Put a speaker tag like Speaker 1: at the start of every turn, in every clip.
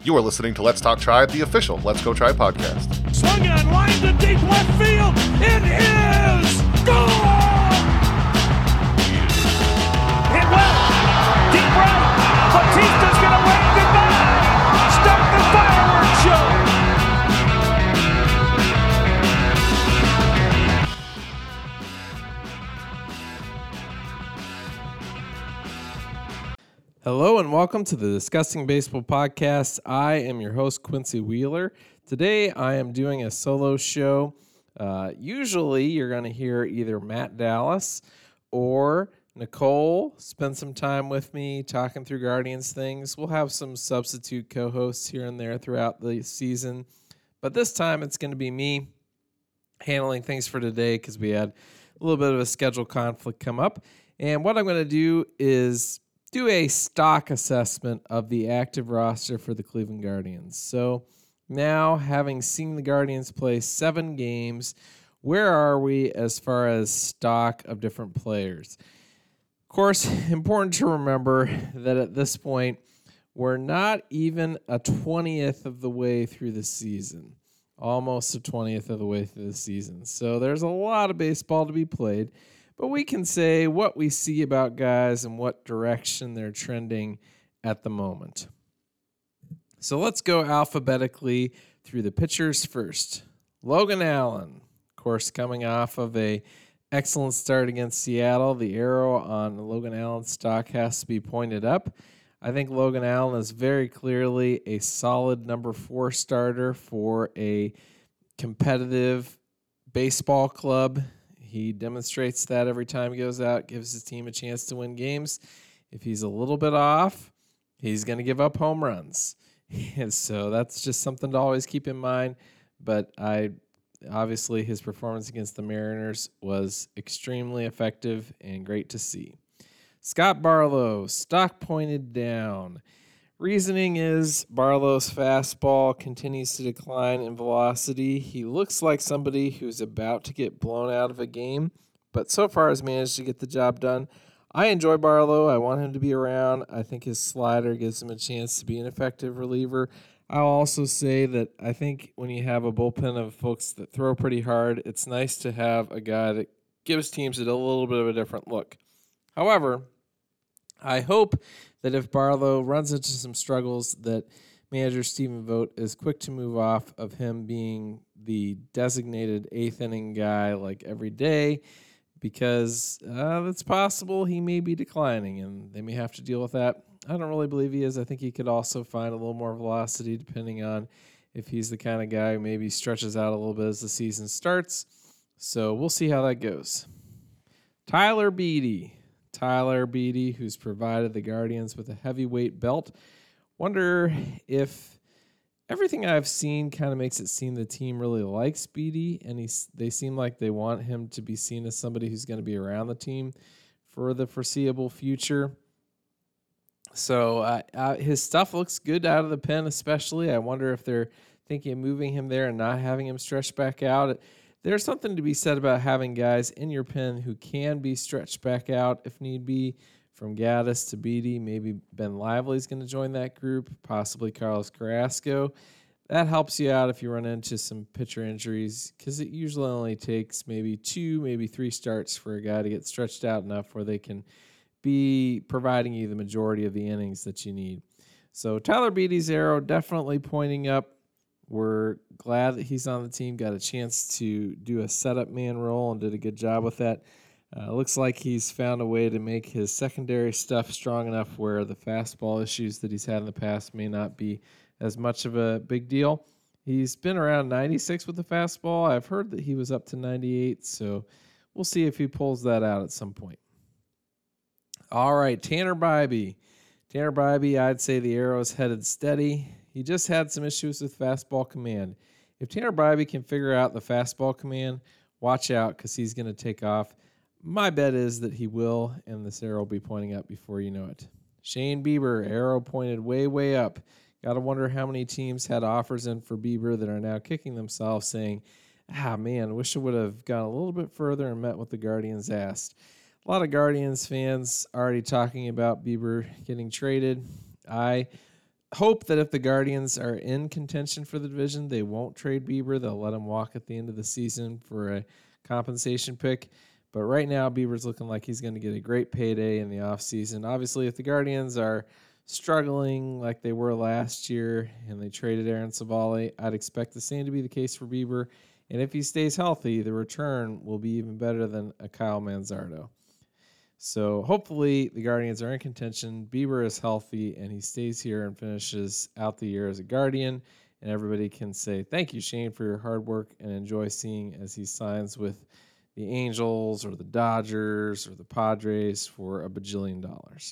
Speaker 1: You are listening to Let's Talk Tribe, the official Let's Go Tribe podcast.
Speaker 2: Swung on, line to deep left field. It is gone! Hit well, deep right. Batista's going to wave goodbye. Start the fireworks show.
Speaker 3: Hello and welcome to the Discussing Baseball podcast. I am your host, Quincy Wheeler. Today I am doing a solo show. Usually you're going to hear either Matt Dallas or Nicole spend some time with me talking through Guardians things. We'll have some substitute co-hosts here and there throughout the season. But this time it's going to be me handling things for today because we had a little bit of a schedule conflict come up. And what I'm going to do is do a stock assessment of the active roster for the Cleveland Guardians. So now, having seen the Guardians play 7 games, where are we as far as stock of different players? Of course, important to remember that at this point, we're not even a 20th of the way through the season. Almost a 20th of the way through the season. So there's a lot of baseball to be played. But we can say what we see about guys and what direction they're trending at the moment. So let's go alphabetically through the pitchers first. Logan Allen, of course, coming off of a excellent start against Seattle. The arrow on Logan Allen's stock has to be pointed up. I think Logan Allen is very clearly a solid number 4 starter for a competitive baseball club. He demonstrates that every time he goes out, gives his team a chance to win games. If he's a little bit off, he's going to give up home runs. And so that's just something to always keep in mind. But obviously his performance against the Mariners was extremely effective and great to see. Scott Barlow, stock pointed down. Reasoning is Barlow's fastball continues to decline in velocity. He looks like somebody who's about to get blown out of a game, but so far has managed to get the job done. I enjoy Barlow. I want him to be around. I think his slider gives him a chance to be an effective reliever. I'll also say that I think when you have a bullpen of folks that throw pretty hard, it's nice to have a guy that gives teams a little bit of a different look. However, I hope that if Barlow runs into some struggles, that manager Stephen Vogt is quick to move off of him being the designated 8th inning guy like every day, because it's possible he may be declining and they may have to deal with that. I don't really believe he is. I think he could also find a little more velocity depending on if he's the kind of guy who maybe stretches out a little bit as the season starts. So we'll see how that goes. Tyler Beede, who's provided the Guardians with a heavyweight belt. Wonder if everything I've seen kind of makes it seem the team really likes Beede, and they seem like they want him to be seen as somebody who's going to be around the team for the foreseeable future. So his stuff looks good out of the pen, especially. I wonder if they're thinking of moving him there and not having him stretch back out. There's something to be said about having guys in your pen who can be stretched back out if need be, from Gaddis to Beede. Maybe Ben Lively's going to join that group, possibly Carlos Carrasco. That helps you out if you run into some pitcher injuries, because it usually only takes maybe 2, maybe 3 starts for a guy to get stretched out enough where they can be providing you the majority of the innings that you need. So Tyler Beede's arrow definitely pointing up. We're glad that he's on the team, got a chance to do a setup man role and did a good job with that. Looks like he's found a way to make his secondary stuff strong enough where the fastball issues that he's had in the past may not be as much of a big deal. He's been around 96 with the fastball. I've heard that he was up to 98, so we'll see if he pulls that out at some point. All right, Tanner Bibee. I'd say the arrow's headed steady. He just had some issues with fastball command. If Tanner Bibee can figure out the fastball command, watch out because he's going to take off. My bet is that he will, and this arrow will be pointing up before you know it. Shane Bieber, arrow pointed way, way up. Got to wonder how many teams had offers in for Bieber that are now kicking themselves saying, man, wish I would have gone a little bit further and met what the Guardians asked. A lot of Guardians fans already talking about Bieber getting traded. I hope that if the Guardians are in contention for the division, they won't trade Bieber. They'll let him walk at the end of the season for a compensation pick. But right now, Bieber's looking like he's going to get a great payday in the offseason. Obviously, if the Guardians are struggling like they were last year and they traded Aaron Savali, I'd expect the same to be the case for Bieber. And if he stays healthy, the return will be even better than a Kyle Manzardo. So hopefully the Guardians are in contention. Bieber is healthy and he stays here and finishes out the year as a Guardian. And everybody can say, thank you, Shane, for your hard work, and enjoy seeing as he signs with the Angels or the Dodgers or the Padres for $1 bajillion.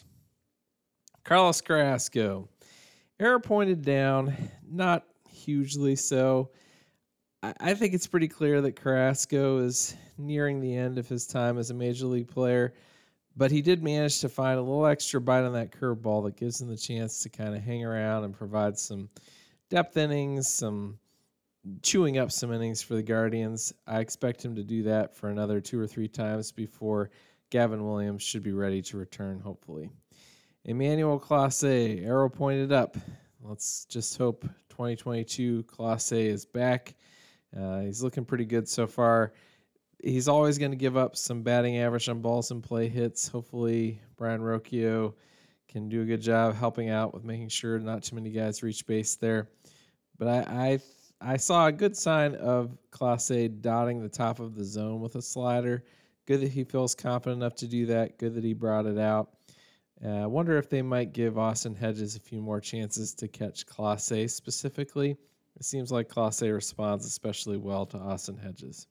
Speaker 3: Carlos Carrasco. Error pointed down, not hugely so. I think it's pretty clear that Carrasco is nearing the end of his time as a major league player, but he did manage to find a little extra bite on that curveball that gives him the chance to kind of hang around and provide some depth innings, some chewing up some innings for the Guardians. I expect him to do that for another 2 or 3 times before Gavin Williams should be ready to return, hopefully. Emmanuel Clase, arrow pointed up. Let's just hope 2022 Clase is back. He's looking pretty good so far. He's always going to give up some batting average on balls in play hits. Hopefully, Brian Rocchio can do a good job helping out with making sure not too many guys reach base there. But I saw a good sign of Clase dotting the top of the zone with a slider. Good that he feels confident enough to do that. Good that he brought it out. I wonder if they might give Austin Hedges a few more chances to catch Clase specifically. It seems like Clase responds especially well to Austin Hedges.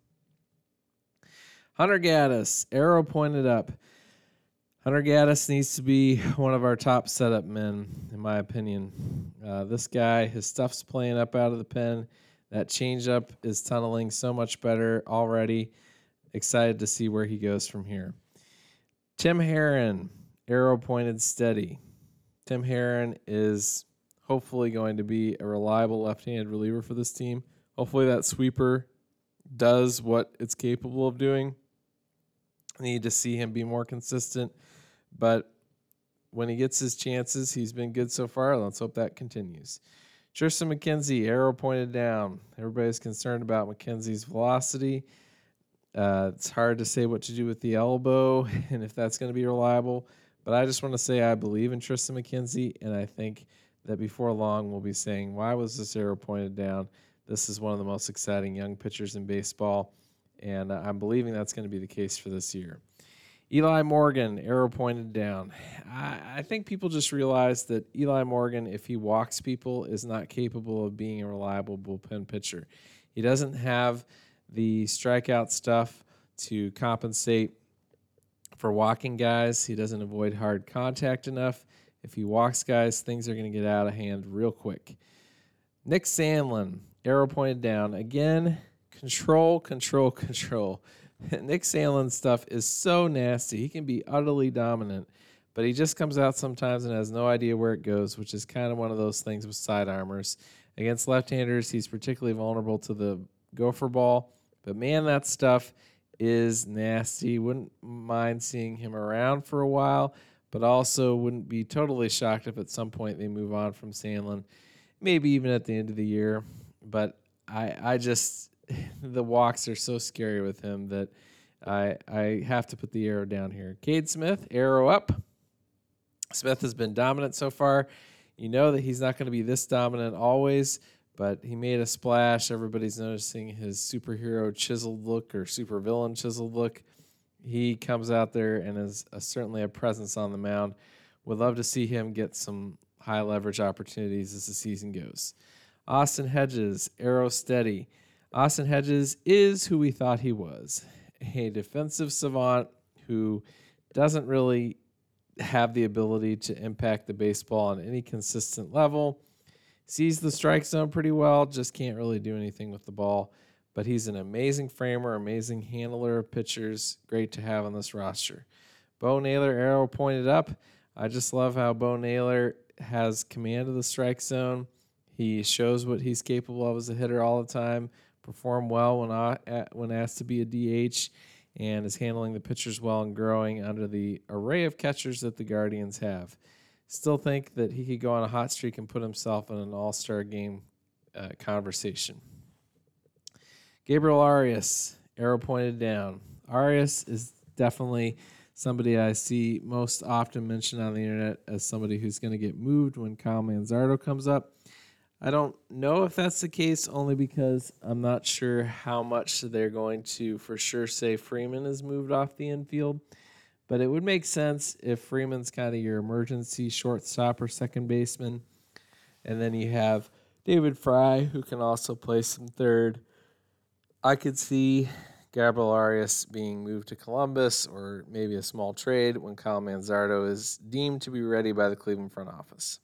Speaker 3: Hunter Gaddis, arrow pointed up. Hunter Gaddis needs to be one of our top setup men, in my opinion. This guy, his stuff's playing up out of the pen. That changeup is tunneling so much better already. Excited to see where he goes from here. Tim Herrin, arrow pointed steady. Tim Herrin is hopefully going to be a reliable left-handed reliever for this team. Hopefully that sweeper does what it's capable of doing. I need to see him be more consistent, but when he gets his chances, he's been good so far. Let's hope that continues. Tristan McKenzie, arrow pointed down. Everybody's concerned about McKenzie's velocity. It's hard to say what to do with the elbow and if that's going to be reliable, but I just want to say I believe in Tristan McKenzie, and I think that before long we'll be saying, why was this arrow pointed down? This is one of the most exciting young pitchers in baseball, and I'm believing that's going to be the case for this year. Eli Morgan, arrow pointed down. I think people just realize that Eli Morgan, if he walks people, is not capable of being a reliable bullpen pitcher. He doesn't have the strikeout stuff to compensate for walking guys. He doesn't avoid hard contact enough. If he walks guys, things are going to get out of hand real quick. Nick Sandlin, arrow pointed down. Again, control. Nick Sandlin's stuff is so nasty. He can be utterly dominant, but he just comes out sometimes and has no idea where it goes, which is kind of one of those things with sidearmers. Against left-handers, he's particularly vulnerable to the gopher ball, but man, that stuff is nasty. Wouldn't mind seeing him around for a while, but also wouldn't be totally shocked if at some point they move on from Sandlin, maybe even at the end of the year. But I just the walks are so scary with him that I have to put the arrow down here. Cade Smith, arrow up. Smith has been dominant so far. You know that he's not going to be this dominant always, but he made a splash. Everybody's noticing his superhero chiseled look or supervillain chiseled look. He comes out there and is certainly a presence on the mound. Would love to see him get some high leverage opportunities as the season goes. Austin Hedges, arrow steady. Austin Hedges is who we thought he was, a defensive savant who doesn't really have the ability to impact the baseball on any consistent level. Sees the strike zone pretty well, just can't really do anything with the ball. But he's an amazing framer, amazing handler of pitchers, great to have on this roster. Bo Naylor, arrow pointed up. I just love how Bo Naylor has command of the strike zone. He shows what he's capable of as a hitter all the time, perform well when asked to be a DH, and is handling the pitchers well and growing under the array of catchers that the Guardians have. still think that he could go on a hot streak and put himself in an all-star game conversation. Gabriel Arias, arrow pointed down. Arias is definitely somebody I see most often mentioned on the internet as somebody who's going to get moved when Kyle Manzardo comes up. I don't know if that's the case, only because I'm not sure how much they're going to for sure say Freeman is moved off the infield. But it would make sense if Freeman's kind of your emergency shortstop or second baseman. And then you have David Fry, who can also play some third. I could see Gabriel Arias being moved to Columbus or maybe a small trade when Kyle Manzardo is deemed to be ready by the Cleveland front office.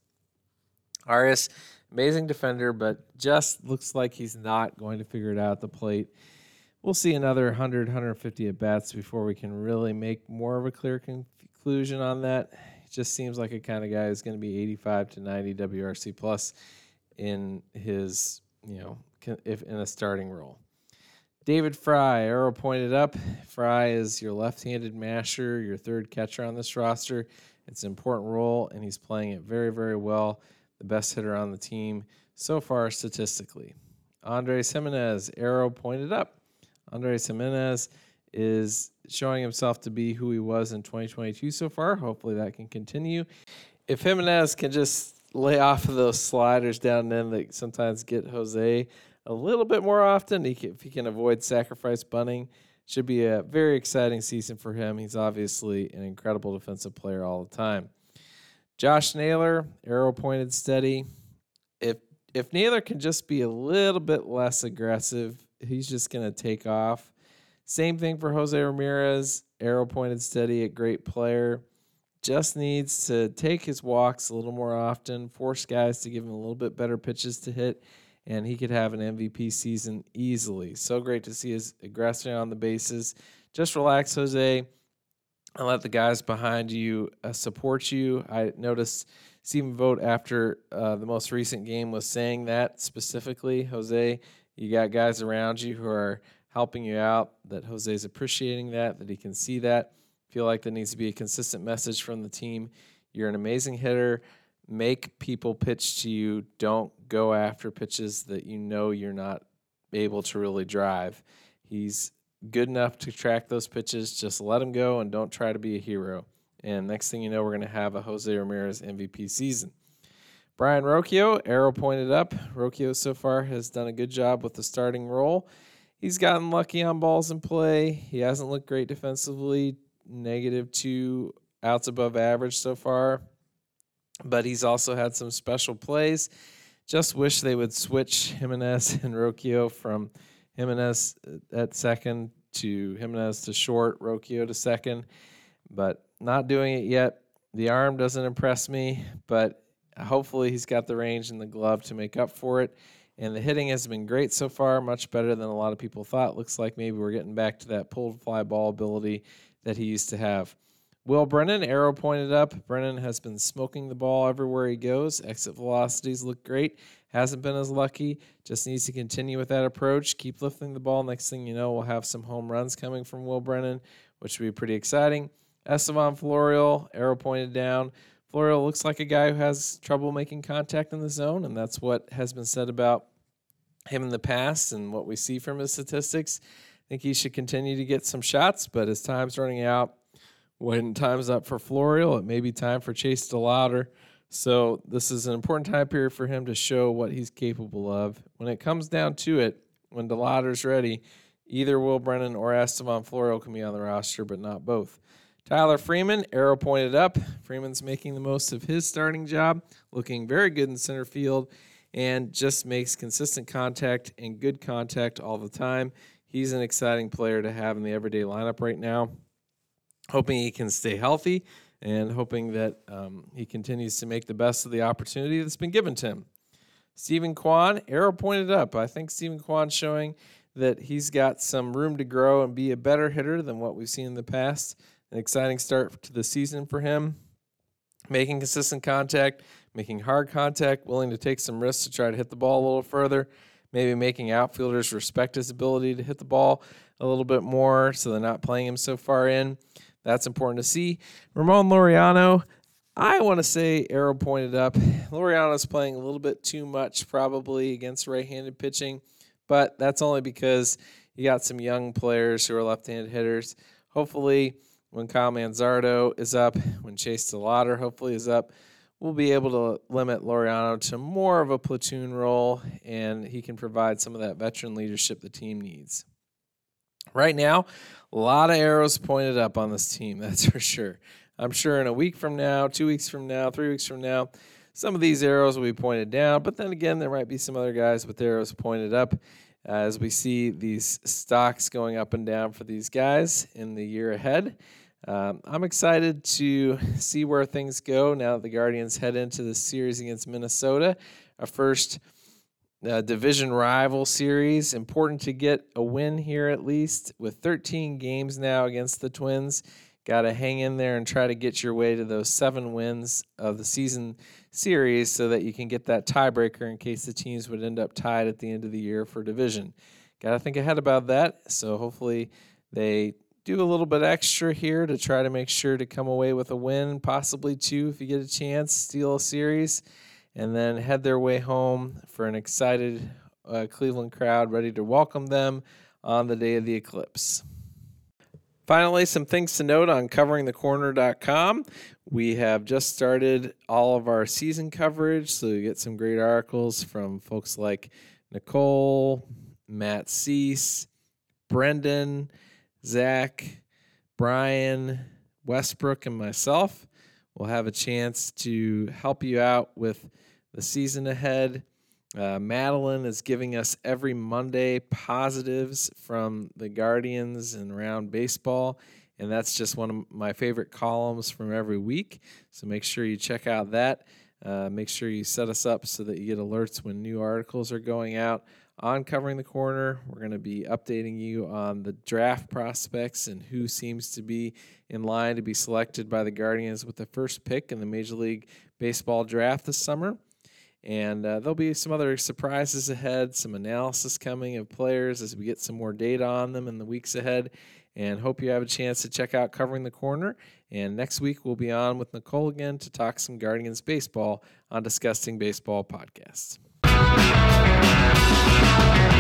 Speaker 3: Arias, amazing defender, but just looks like he's not going to figure it out at the plate. We'll see another 100, 150 at-bats before we can really make more of a clear conclusion on that. It just seems like a kind of guy who's going to be 85 to 90 WRC plus in his, if in a starting role. David Fry, arrow pointed up. Fry is your left-handed masher, your third catcher on this roster. It's an important role, and he's playing it very, very well. The best hitter on the team so far statistically. Andres Gimenez, arrow pointed up. Andres Gimenez is showing himself to be who he was in 2022 so far. Hopefully that can continue. If Gimenez can just lay off of those sliders down in that sometimes get Jose a little bit more often, if he can avoid sacrifice bunting, should be a very exciting season for him. He's obviously an incredible defensive player all the time. Josh Naylor, arrow pointed steady. If Naylor can just be a little bit less aggressive, he's just going to take off. Same thing for Jose Ramirez, arrow pointed steady, a great player. Just needs to take his walks a little more often, force guys to give him a little bit better pitches to hit, and he could have an MVP season easily. So great to see his aggression on the bases. Just relax, Jose, and let the guys behind you support you. I noticed Stephen Vogt after the most recent game was saying that specifically. Jose, you got guys around you who are helping you out, that Jose's appreciating that he can see that. Feel like there needs to be a consistent message from the team. You're an amazing hitter. Make people pitch to you. Don't go after pitches that you know you're not able to really drive. He's good enough to track those pitches. Just let him go and don't try to be a hero. And next thing you know, we're going to have a Jose Ramirez MVP season. Brian Rocchio, arrow pointed up. Rocchio so far has done a good job with the starting role. He's gotten lucky on balls in play. He hasn't looked great defensively, -2 outs above average so far. But he's also had some special plays. Just wish they would switch Gimenez and Rocchio from Gimenez at second to Gimenez to short, Rocchio to second. But not doing it yet. The arm doesn't impress me, but hopefully he's got the range and the glove to make up for it. And the hitting has been great so far, much better than a lot of people thought. Looks like maybe we're getting back to that pulled fly ball ability that he used to have. Will Brennan, arrow pointed up. Brennan has been smoking the ball everywhere he goes. Exit velocities look great. Hasn't been as lucky. Just needs to continue with that approach. Keep lifting the ball. Next thing you know, we'll have some home runs coming from Will Brennan, which would be pretty exciting. Estevan Florial, arrow pointed down. Florial looks like a guy who has trouble making contact in the zone, and that's what has been said about him in the past and what we see from his statistics. I think he should continue to get some shots, but his time's running out. When time's up for Florial, it may be time for Chase DeLauder. So this is an important time period for him to show what he's capable of. When it comes down to it, when DeLauder's ready, either Will Brennan or Estevan Florial can be on the roster, but not both. Tyler Freeman, arrow pointed up. Freeman's making the most of his starting job, looking very good in center field, and just makes consistent contact and good contact all the time. He's an exciting player to have in the everyday lineup right now. Hoping he can stay healthy and hoping that he continues to make the best of the opportunity that's been given to him. Stephen Kwan, arrow pointed up. I think Stephen Kwan's showing that he's got some room to grow and be a better hitter than what we've seen in the past. An exciting start to the season for him. Making consistent contact, making hard contact, willing to take some risks to try to hit the ball a little further, maybe making outfielders respect his ability to hit the ball a little bit more so they're not playing him so far in. That's important to see. Ramon Laureano, I want to say arrow pointed up. Laureano's playing a little bit too much probably against right-handed pitching, but that's only because you got some young players who are left-handed hitters. Hopefully, when Kyle Manzardo is up, when Chase DeLauder hopefully is up, we'll be able to limit Laureano to more of a platoon role, and he can provide some of that veteran leadership the team needs. Right now, a lot of arrows pointed up on this team, that's for sure. I'm sure in a week from now, 2 weeks from now, 3 weeks from now, some of these arrows will be pointed down, but then again, there might be some other guys with arrows pointed up as we see these stocks going up and down for these guys in the year ahead. I'm excited to see where things go now that the Guardians head into the series against Minnesota, our first division rival series. Important to get a win here at least with 13 games now against the Twins. Got to hang in there and try to get your way to those 7 wins of the season series so that you can get that tiebreaker in case the teams would end up tied at the end of the year for division. Got to think ahead about that. So hopefully they do a little bit extra here to try to make sure to come away with a win, possibly 2 if you get a chance, steal a series, and then head their way home for an excited Cleveland crowd ready to welcome them on the day of the eclipse. Finally, some things to note on coveringthecorner.com. We have just started all of our season coverage, so you get some great articles from folks like Nicole, Matt Cease, Brendan, Zach, Brian, Westbrook, and myself. We'll have a chance to help you out with the season ahead. Madeline is giving us every Monday positives from the Guardians and around baseball, and that's just one of my favorite columns from every week. So make sure you check out that. Make sure you set us up so that you get alerts when new articles are going out on Covering the Corner. We're going to be updating you on the draft prospects and who seems to be in line to be selected by the Guardians with the first pick in the Major League Baseball draft this summer. And there'll be some other surprises ahead, some analysis coming of players as we get some more data on them in the weeks ahead. And hope you have a chance to check out Covering the Corner. And next week we'll be on with Nicole again to talk some Guardians baseball on Disgusting Baseball Podcast.